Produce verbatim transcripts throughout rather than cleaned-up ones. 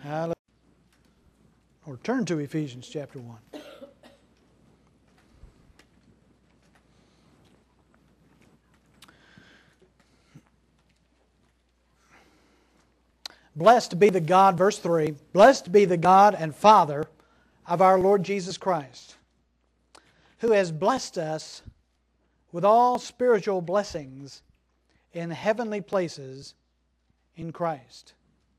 Hallelujah. Or turn to Ephesians chapter one. Blessed be the God, verse three, blessed be the God and Father of our Lord Jesus Christ, who has blessed us with all spiritual blessings in heavenly places in Christ.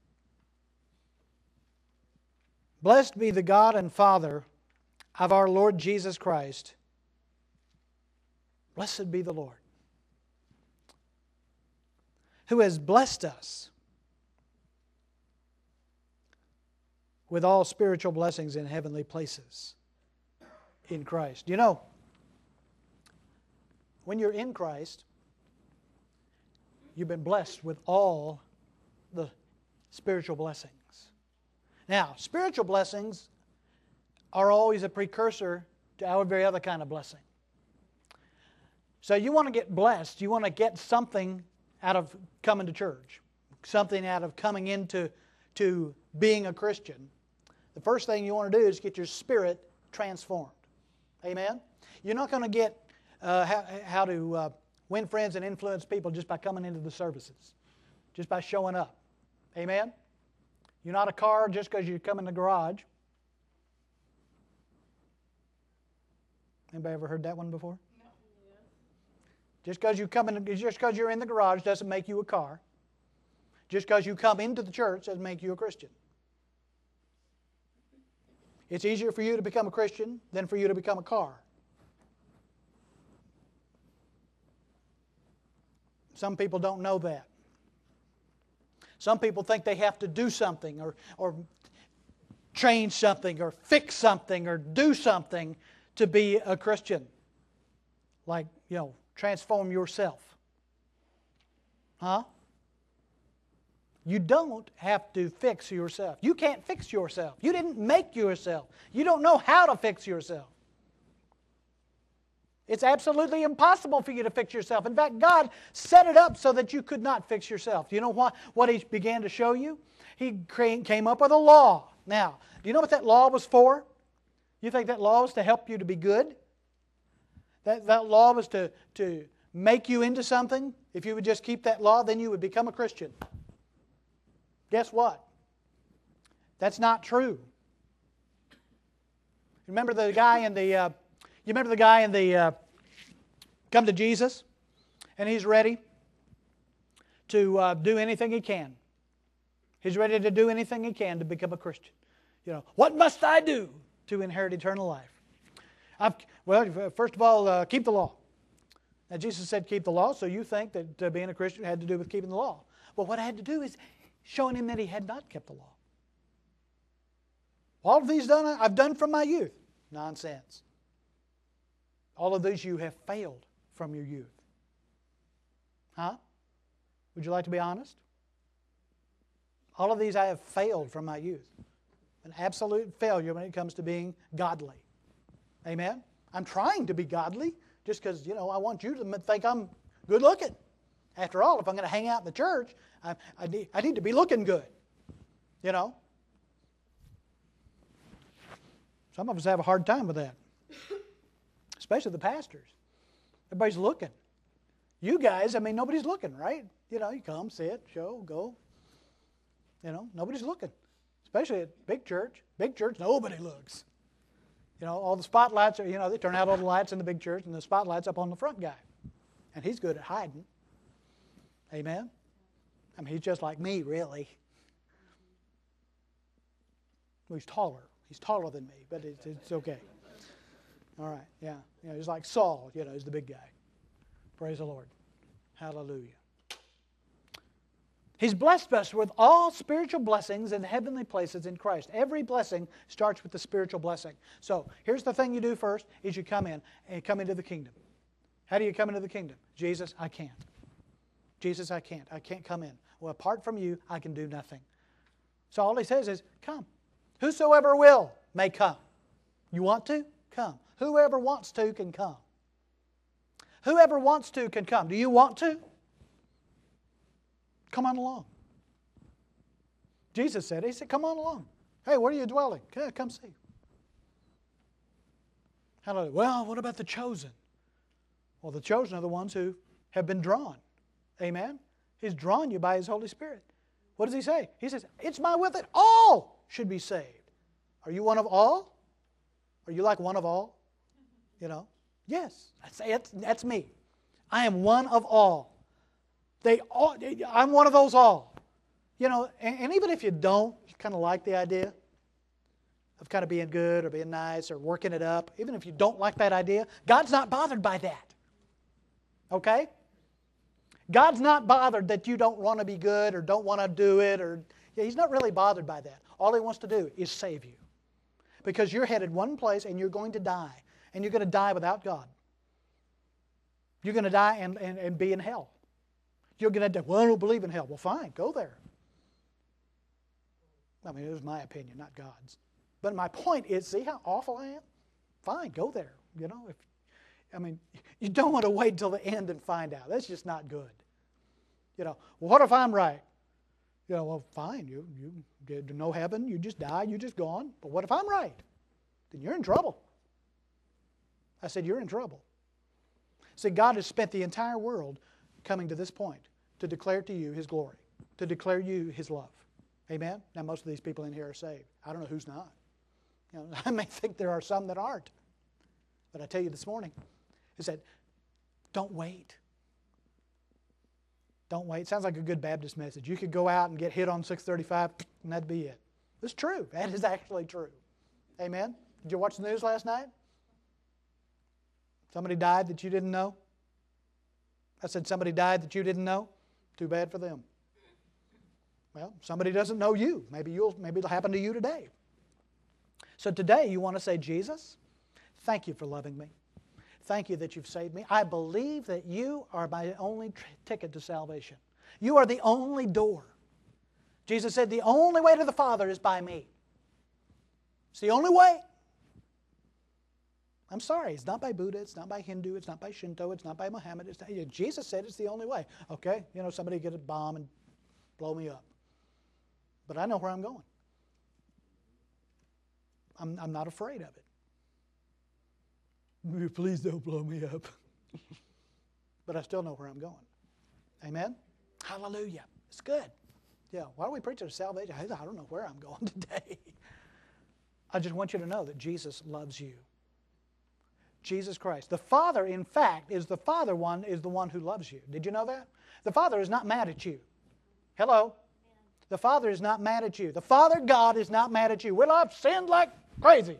Blessed be the God and Father of our Lord Jesus Christ. Blessed be the Lord, who has blessed us with all spiritual blessings in heavenly places in Christ. You know, when you're in Christ, you've been blessed with all the spiritual blessings. Now, spiritual blessings are always a precursor to our very other kind of blessing. So you want to get blessed, you want to get something out of coming to church, something out of coming into to being a Christian. The first thing you want to do is get your spirit transformed. Amen? You're not going to get uh, how, how to uh, win friends and influence people just by coming into the services, just by showing up. Amen? You're not a car just because you come in the garage. Anybody ever heard that one before? No. Just because you come in, just because you're in the garage doesn't make you a car. Just because you come into the church doesn't make you a Christian. It's easier for you to become a Christian than for you to become a car. Some people don't know that. Some people think they have to do something or, or change something or fix something or do something to be a Christian. Like, you know, transform yourself. Huh? You don't have to fix yourself. You can't fix yourself. You didn't make yourself. You don't know how to fix yourself. It's absolutely impossible for you to fix yourself. In fact, God set it up so that you could not fix yourself. Do you know what, what He began to show you? He came up with a law. Now, do you know what that law was for? You think that law was to help you to be good? That, that law was to, to make you into something? If you would just keep that law, then you would become a Christian. Guess what? That's not true. Remember the guy in the, uh, you remember the guy in the, uh, come to Jesus, and he's ready to uh, do anything he can. He's ready to do anything he can to become a Christian. You know, what must I do to inherit eternal life? I've, well, first of all, uh, keep the law. Now, Jesus said keep the law, so you think that uh, being a Christian had to do with keeping the law. Well, what I had to do is showing him that he had not kept the law. All of these done, I've done from my youth. Nonsense. All of these you have failed from your youth. Huh? Would you like to be honest? All of these I have failed from my youth. An absolute failure when it comes to being godly. Amen? I'm trying to be godly just because, you know, I want you to think I'm good looking. After all, if I'm going to hang out in the church, I, I, need, I need to be looking good. You know? Some of us have a hard time with that. Especially the pastors. Everybody's looking. You guys, I mean, nobody's looking, right? You know, you come, sit, show, go. You know, nobody's looking. Especially at big church. Big church, nobody looks. You know, all the spotlights are, you know, they turn out all the lights in the big church and the spotlight's up on the front guy. And he's good at hiding. Amen? I mean, he's just like me, really. Well, he's taller. He's taller than me, but it's, it's okay. All right, yeah. You know, he's like Saul, you know, he's the big guy. Praise the Lord. Hallelujah. He's blessed us with all spiritual blessings in heavenly places in Christ. Every blessing starts with the spiritual blessing. So, here's the thing you do first, is you come in, and come into the kingdom. How do you come into the kingdom? Jesus, I can't. Jesus, I can't. I can't come in. Well, apart from you, I can do nothing. So all He says is, come. Whosoever will may come. You want to? Come. Whoever wants to can come. Whoever wants to can come. Do you want to? Come on along. Jesus said, He said, come on along. Hey, where are you dwelling? Come see. Hallelujah. Well, what about the chosen? Well, the chosen are the ones who have been drawn. Amen? He's drawn you by His Holy Spirit. What does He say? He says, it's my will that all should be saved. Are you one of all? Are you like one of all? You know? Yes. That's, that's me. I am one of all. They all. I'm one of those all. You know, and, and even if you don't kind of like the idea of kind of being good or being nice or working it up, even if you don't like that idea, God's not bothered by that. Okay? God's not bothered that you don't want to be good or don't want to do it, or yeah, He's not really bothered by that. All He wants to do is save you. Because you're headed one place and you're going to die. And you're going to die without God. You're going to die and, and, and be in hell. You're going to die, well, I don't believe in hell. Well, fine, go there. I mean, it was my opinion, not God's. But my point is, see how awful I am? Fine, go there. You know, if I mean, you don't want to wait until the end and find out. That's just not good. You know, well, what if I'm right? You know, well, fine, you you get no heaven, you just die, you just gone. But what if I'm right? Then you're in trouble. I said, you're in trouble. See, God has spent the entire world coming to this point to declare to you His glory, to declare you His love. Amen? Now, most of these people in here are saved. I don't know who's not. You know, I may think there are some that aren't. But I tell you this morning, is that don't wait. Don't wait. Sounds like a good Baptist message. You could go out and get hit on six thirty-five, and that'd be it. It's true. That is actually true. Amen? Did you watch the news last night? Somebody died that you didn't know? I said somebody died that you didn't know? Too bad for them. Well, somebody doesn't know you. Maybe you'll maybe it'll happen to you today. So today you want to say, Jesus, thank you for loving me. Thank you that you've saved me. I believe that you are my only t- ticket to salvation. You are the only door. Jesus said the only way to the Father is by me. It's the only way. I'm sorry, it's not by Buddha, it's not by Hindu, it's not by Shinto, it's not by Muhammad. It's not, Jesus said it's the only way. Okay, you know, somebody get a bomb and blow me up. But I know where I'm going. I'm, I'm not afraid of it. Please don't blow me up. But I still know where I'm going. Amen? Hallelujah. It's good. Yeah, why are we preaching salvation? I don't know where I'm going today. I just want you to know that Jesus loves you. Jesus Christ. The Father, in fact, is the Father one, is the one who loves you. Did you know that? The Father is not mad at you. Hello? The Father is not mad at you. The Father God is not mad at you. Well, I've sinned like crazy.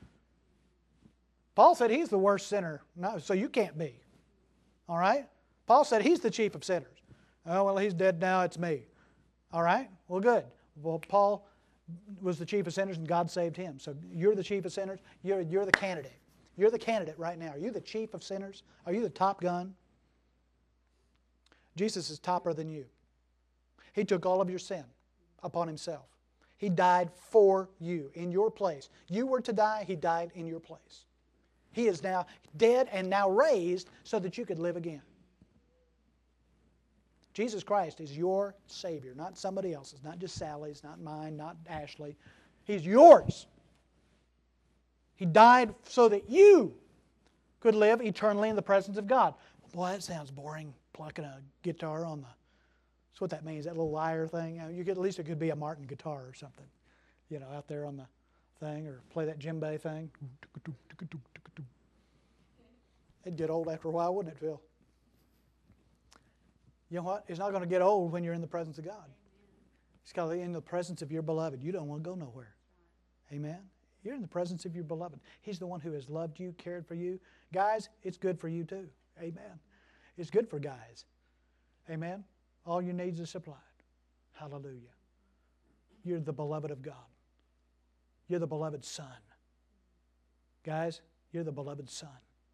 Paul said He's the worst sinner, no, so you can't be. All right? Paul said He's the chief of sinners. Oh, well, He's dead now, it's me. All right? Well, good. Well, Paul was the chief of sinners and God saved him. So you're the chief of sinners. You're, you're the candidate. You're the candidate right now. Are you the chief of sinners? Are you the top gun? Jesus is topper than you. He took all of your sin upon Himself. He died for you, in your place. You were to die, He died in your place. He is now dead and now raised so that you could live again. Jesus Christ is your Savior, not somebody else's, not just Sally's, not mine, not Ashley. He's yours. He died so that you could live eternally in the presence of God. Boy, that sounds boring, plucking a guitar on the... That's what that means, that little lyre thing. You could, at least it could be a Martin guitar or something, you know, out there on the thing, or play that djembe thing. It'd get old after a while, wouldn't it, Phil? You know what? It's not going to get old when you're in the presence of God. It's got to be in the presence of your beloved. You don't want to go nowhere. Amen? You're in the presence of your beloved. He's the one who has loved you, cared for you. Guys, it's good for you too. Amen. It's good for guys. Amen. All your needs are supplied. Hallelujah. You're the beloved of God. You're the beloved Son. Guys, you're the beloved Son.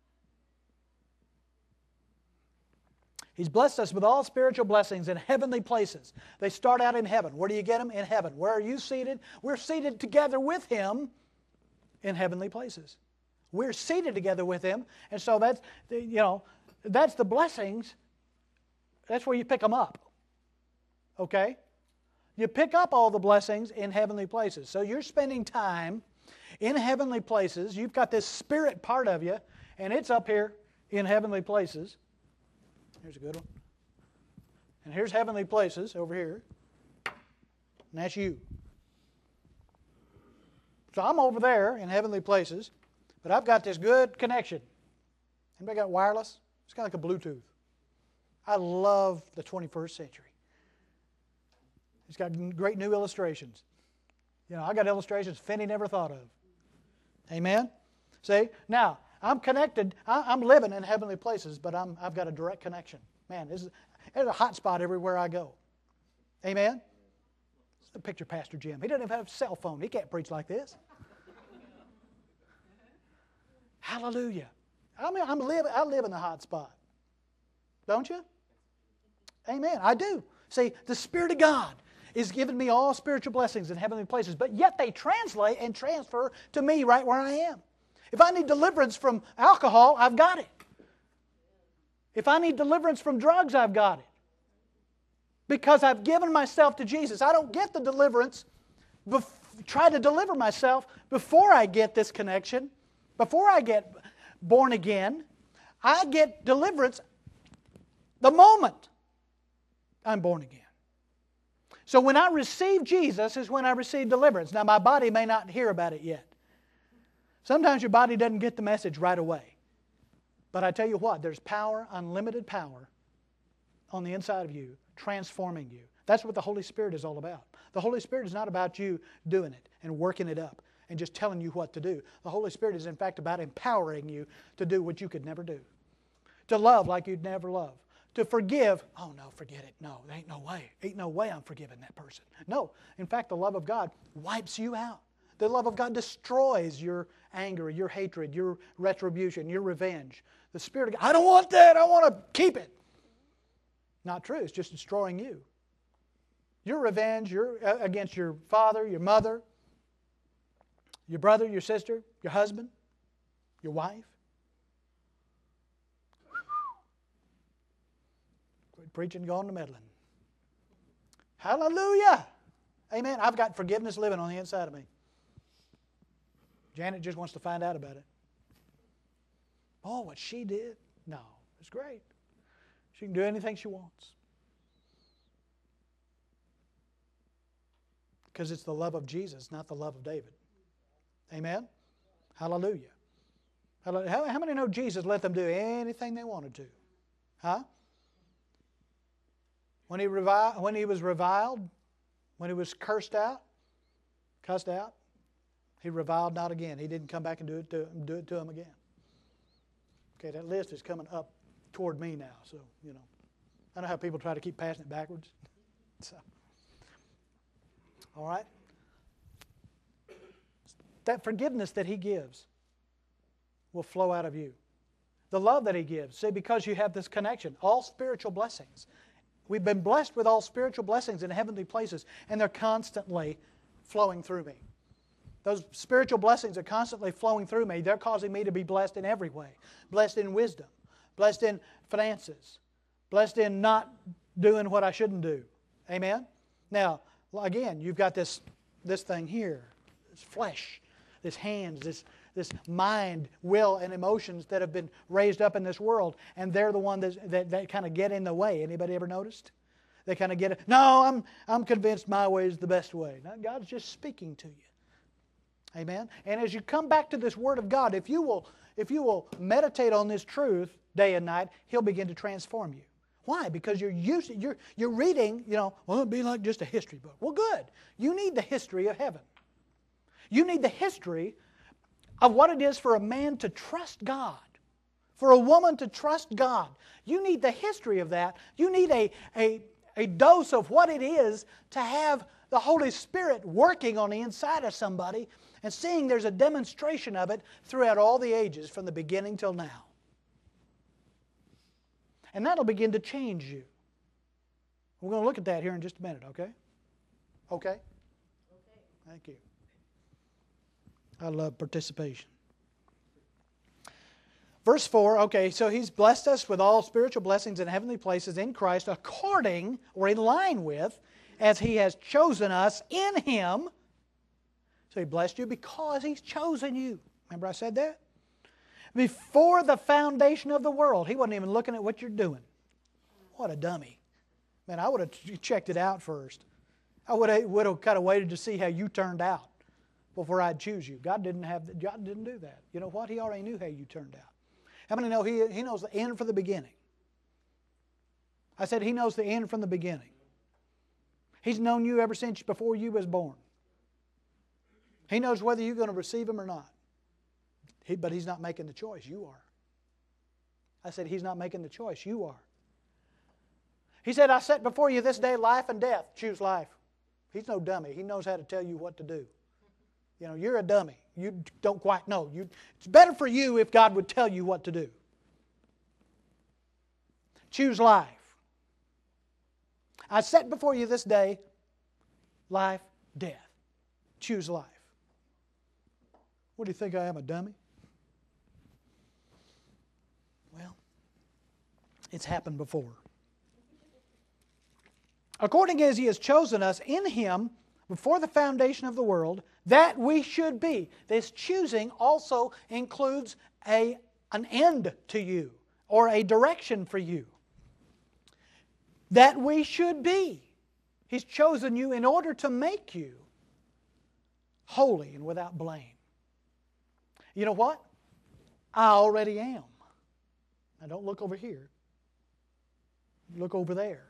He's blessed us with all spiritual blessings in heavenly places. They start out in heaven. Where do you get them? In heaven. Where are you seated? We're seated together with Him in heavenly places. We're seated together with Him, and so that's, you know, that's the blessings. That's where you pick them up. Okay? You pick up all the blessings in heavenly places. So you're spending time in heavenly places. You've got this spirit part of you, and it's up here in heavenly places. Here's a good one. And here's heavenly places over here. And that's you. So I'm over there in heavenly places, but I've got this good connection. Anybody got wireless? It's kind of like a Bluetooth. I love the twenty-first century. It's got great new illustrations. You know, I got illustrations Finney never thought of. Amen? See? Now, I'm connected. I'm living in heavenly places, but I'm, I've got a direct connection. Man, this is, there's a hot spot everywhere I go. Amen? Picture Pastor Jim. He doesn't even have a cell phone. He can't preach like this. Hallelujah. I mean, I'm live, I live in the hot spot. Don't you? Amen. I do. See, the Spirit of God is giving me all spiritual blessings in heavenly places, but yet they translate and transfer to me right where I am. If I need deliverance from alcohol, I've got it. If I need deliverance from drugs, I've got it. Because I've given myself to Jesus. I don't get the deliverance, bef- try to deliver myself before I get this connection, before I get born again. I get deliverance the moment I'm born again. So when I receive Jesus is when I receive deliverance. Now my body may not hear about it yet. Sometimes your body doesn't get the message right away. But I tell you what, there's power, unlimited power on the inside of you, transforming you. That's what the Holy Spirit is all about. The Holy Spirit is not about you doing it and working it up and just telling you what to do. The Holy Spirit is in fact about empowering you to do what you could never do. To love like you'd never love. To forgive, oh no, forget it. No, there ain't no way. Ain't no way I'm forgiving that person. No, in fact, the love of God wipes you out. The love of God destroys your anger, your hatred, your retribution, your revenge. The Spirit of God, I don't want that. I want to keep it. Not true. It's just destroying you. Your revenge your, uh, against your father, your mother, your brother, your sister, your husband, your wife. Quit preaching, going to meddling. Hallelujah. Amen. I've got forgiveness living on the inside of me. Janet just wants to find out about it. Oh, what she did? No, it's great. She can do anything she wants. Because it's the love of Jesus, not the love of David. Amen? Hallelujah. Hallelujah. How, how many know Jesus let them do anything they wanted to? Huh? When he, revi- when he was reviled, when he was cursed out, cussed out, he reviled not again. He didn't come back and do it to, do it to him again. Okay, that list is coming up toward me now, so, you know. I know how people try to keep passing it backwards. So, all right? That forgiveness that He gives will flow out of you. The love that He gives. See, because you have this connection. All spiritual blessings. We've been blessed with all spiritual blessings in heavenly places, and they're constantly flowing through me. Those spiritual blessings are constantly flowing through me. They're causing me to be blessed in every way. Blessed in wisdom. Blessed in finances. Blessed in not doing what I shouldn't do. Amen? Now, again, you've got this, this thing here. This flesh. This hands. This, this mind, will, and emotions that have been raised up in this world. And they're the one that, that, that kind of get in the way. Anybody ever noticed? They kind of get it. No, I'm, I'm convinced my way is the best way. Now, God's just speaking to you. Amen? And as you come back to this Word of God, if you will, if you will meditate on this truth day and night, He'll begin to transform you. Why? Because you're used, you're, you're reading, you know, well, it'd be like just a history book. Well, good. You need the history of heaven. You need the history of what it is for a man to trust God, for a woman to trust God. You need the history of that. You need a, a, a dose of what it is to have the Holy Spirit working on the inside of somebody and seeing there's a demonstration of it throughout all the ages from the beginning till now. And that'll begin to change you. We're going to look at that here in just a minute, okay? Okay? Okay. Thank you. I love participation. Verse four, okay, so He's blessed us with all spiritual blessings in heavenly places in Christ according or in line with as He has chosen us in Him. So He blessed you because He's chosen you. Remember I said that? Before the foundation of the world. He wasn't even looking at what you're doing. What a dummy. Man, I would have checked it out first. I would have, would have kind of waited to see how you turned out before I'd choose you. God didn't have, God didn't do that. You know what? He already knew how you turned out. How many know He, he knows the end from the beginning? I said He knows the end from the beginning. He's known you ever since before you was born. He knows whether you're going to receive Him or not. He, but He's not making the choice. You are. I said He's not making the choice. You are. He said, I set before you this day life and death. Choose life. He's no dummy. He knows how to tell you what to do. You know, you're a dummy. You don't quite know. You, it's better for you if God would tell you what to do. Choose life. I set before you this day life, death. Choose life. What do you think I am, a dummy? Well, it's happened before. According as He has chosen us in Him before the foundation of the world, that we should be. This choosing also includes a, an end to you or a direction for you. That we should be. He's chosen you in order to make you holy and without blame. You know what? I already am. Now don't look over here. Look over there.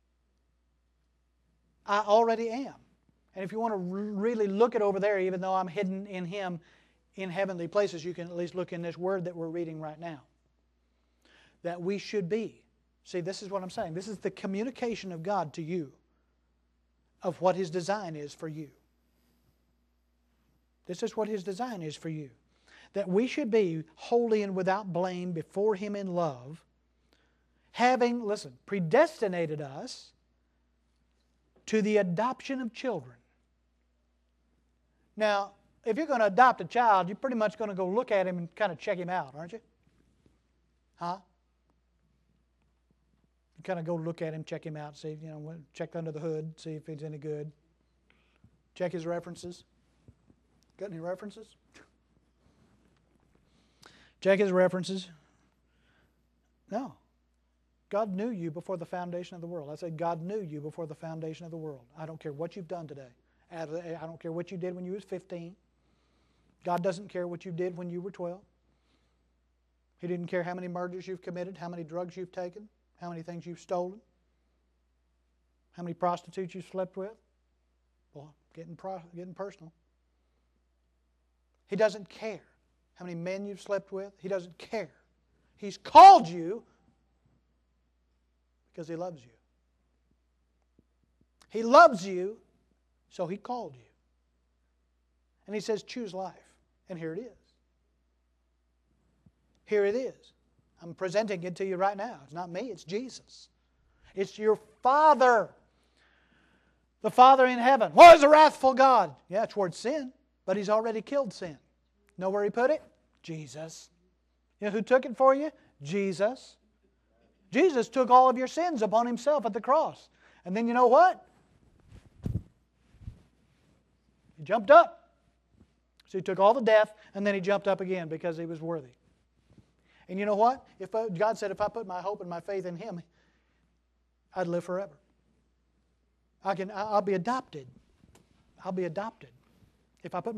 I already am. And if you want to really look at over there, even though I'm hidden in Him in heavenly places, you can at least look in this word that we're reading right now. That we should be. See, this is what I'm saying. This is the communication of God to you of what His design is for you. This is what His design is for you. That we should be holy and without blame before Him in love, having, listen, predestinated us to the adoption of children. Now, if you're going to adopt a child, you're pretty much going to go look at him and kind of check him out, aren't you? Huh? You kind of go look at him, check him out, see, you know, check under the hood, see if he's any good. Check his references. Got any references? Check his references. No. God knew you before the foundation of the world. I said God knew you before the foundation of the world. I don't care what you've done today. I don't care what you did when you was fifteen. God doesn't care what you did when you were twelve. He didn't care how many murders you've committed, how many drugs you've taken, how many things you've stolen, how many prostitutes you've slept with. Well, getting, pro- getting personal. He doesn't care how many men you've slept with. He doesn't care. He's called you because He loves you. He loves you, so He called you. And He says, choose life. And here it is. Here it is. I'm presenting it to you right now. It's not me, it's Jesus. It's your Father. The Father in heaven. What is a wrathful God? Yeah, towards sin, but He's already killed sin. Know where He put it? Jesus. You know who took it for you? Jesus. Jesus took all of your sins upon Himself at the cross. And then you know what? He jumped up. So He took all the death and then He jumped up again because He was worthy. And you know what? If I, God said if I put my hope and my faith in Him, I'd live forever. I can, I'll be adopted. I'll be adopted. If I put my